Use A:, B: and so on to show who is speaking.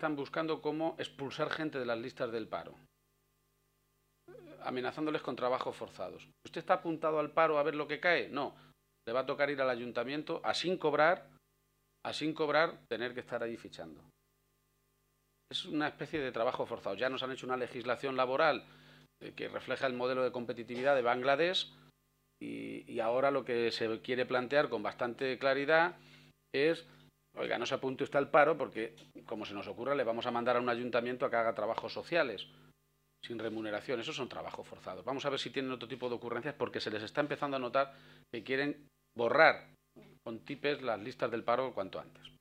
A: están buscando cómo expulsar gente de las listas del paro, amenazándoles con trabajos forzados. ¿Usted está apuntado al paro a ver lo que cae? No. Le va a tocar ir al ayuntamiento a sin cobrar, tener que estar allí fichando. Es una especie de trabajo forzado. Ya nos han hecho una legislación laboral que refleja el modelo de competitividad de Bangladesh y ahora lo que se quiere plantear con bastante claridad es, oiga, no se apunte usted al paro porque, como se nos ocurra, le vamos a mandar a un ayuntamiento a que haga trabajos sociales sin remuneración. Esos son trabajos forzados. Vamos a ver si tienen otro tipo de ocurrencias porque se les está empezando a notar que quieren borrar con tipes las listas del paro cuanto antes.